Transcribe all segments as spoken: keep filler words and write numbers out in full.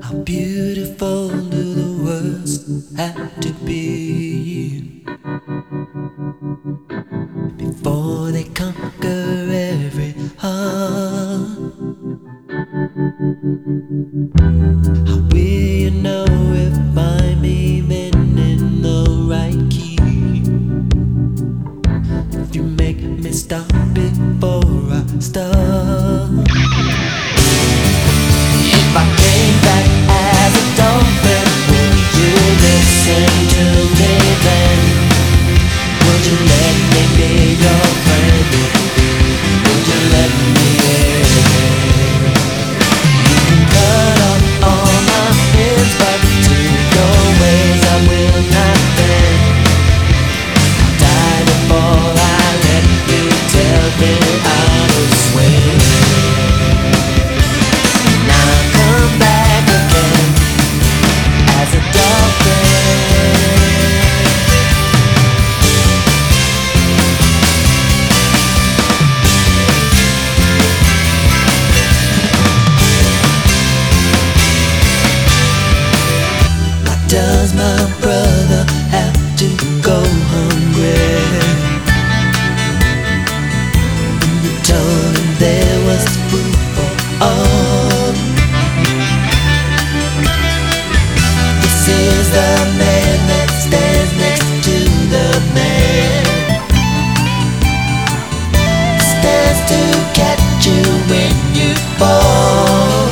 How beautiful do the words have to be before they conquer every heart? How will you know if I'm even in the right key? If you make me stop before I start. If I came back as a dolphin, would you listen to me then? Would you let me be your friend? Would you let me in? You can cut off all my fins, but to your ways I will not bend. I'll die before I let you tell me how to swim. Does my brother have to go hungry? When you told him there was food for all. This is the man that stands next to the man, stands to catch you when you fall.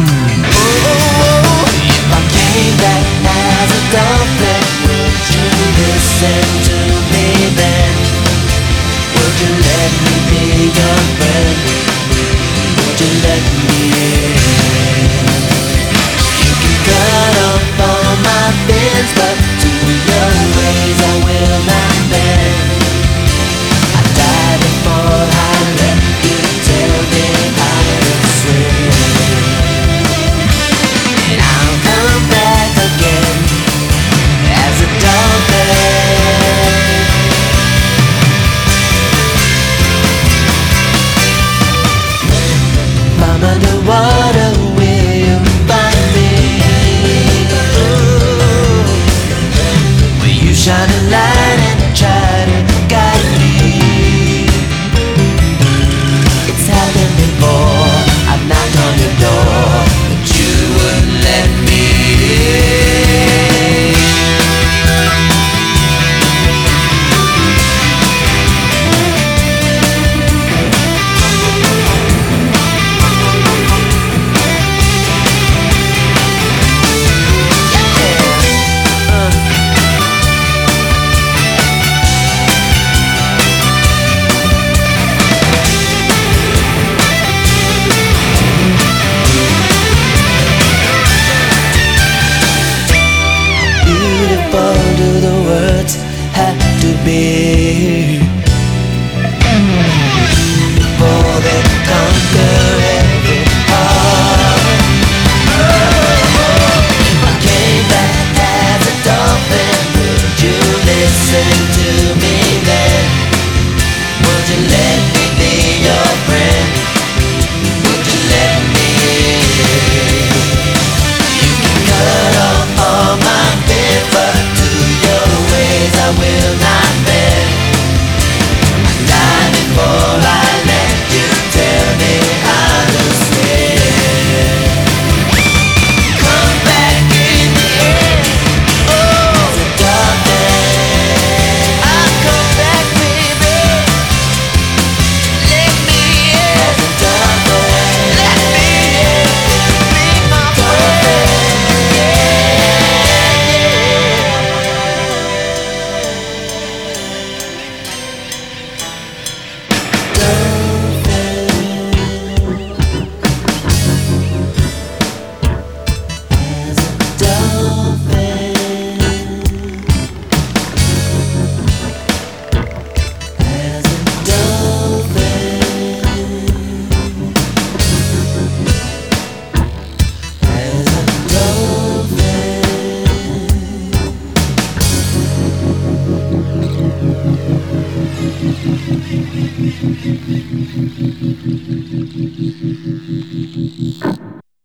Oh, if I came back as a dolphin, would you listen to me then? Would you let me be your friend? Would you let me in? You can cut off all my fins, but to your ways I will not bend. I die before I let you tell me how to swim. And I'll come back again as a dolphin. I'm underwater, will you find me? Ooh. Will you shine a light and try to guide me? It's happened before, I've knocked on your door, but you wouldn't let me in. Beautiful do the words have to be